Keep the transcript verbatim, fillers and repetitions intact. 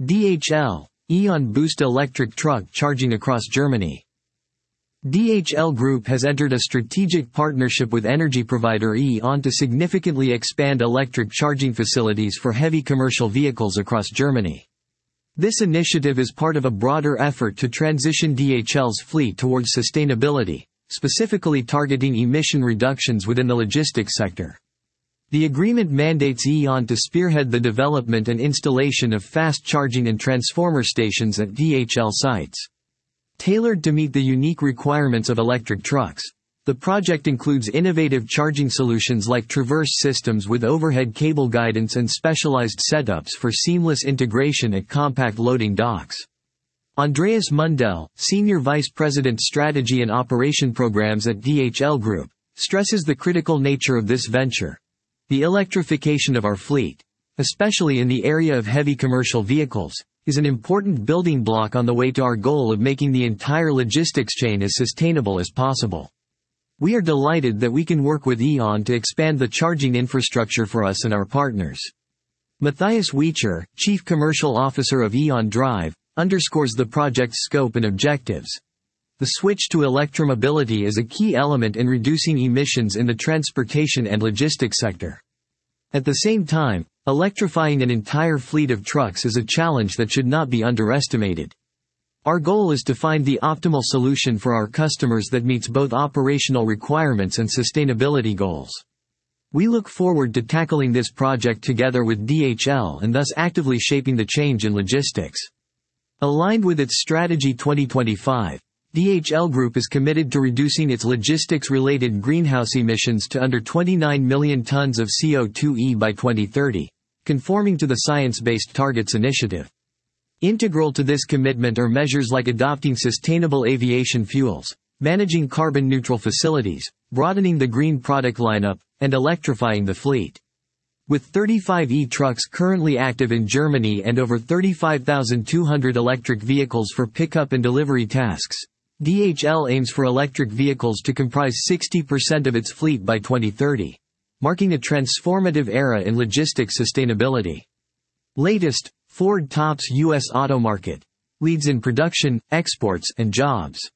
D H L, E.ON Boost electric truck charging across Germany. D H L Group has entered a strategic partnership with energy provider E.ON to significantly expand electric charging facilities for heavy commercial vehicles across Germany. This initiative is part of a broader effort to transition D H L's fleet towards sustainability, specifically targeting emission reductions within the logistics sector. The agreement mandates E.ON to spearhead the development and installation of fast charging and transformer stations at D H L sites. Tailored to meet the unique requirements of electric trucks, the project includes innovative charging solutions like traverse systems with overhead cable guidance and specialized setups for seamless integration at compact loading docks. Andreas Mundell, Senior Vice President Strategy and Operation Programs at D H L Group, stresses the critical nature of this venture. The electrification of our fleet, especially in the area of heavy commercial vehicles, is an important building block on the way to our goal of making the entire logistics chain as sustainable as possible. We are delighted that we can work with E.ON to expand the charging infrastructure for us and our partners. Matthias Weicher, Chief Commercial Officer of E.ON Drive, underscores the project's scope and objectives. The switch to electromobility is a key element in reducing emissions in the transportation and logistics sector. At the same time, electrifying an entire fleet of trucks is a challenge that should not be underestimated. Our goal is to find the optimal solution for our customers that meets both operational requirements and sustainability goals. We look forward to tackling this project together with D H L and thus actively shaping the change in logistics. Aligned with its Strategy twenty twenty-five, D H L Group is committed to reducing its logistics-related greenhouse emissions to under twenty-nine million tons of C O two e by twenty thirty, conforming to the Science Based Targets initiative. Integral to this commitment are measures like adopting sustainable aviation fuels, managing carbon-neutral facilities, broadening the green product lineup, and electrifying the fleet. With thirty-five e-trucks currently active in Germany and over thirty-five thousand two hundred electric vehicles for pickup and delivery tasks, D H L aims for electric vehicles to comprise sixty percent of its fleet by twenty thirty, marking a transformative era in logistics sustainability. Latest, Ford tops U S auto market, leads in production, exports, and jobs.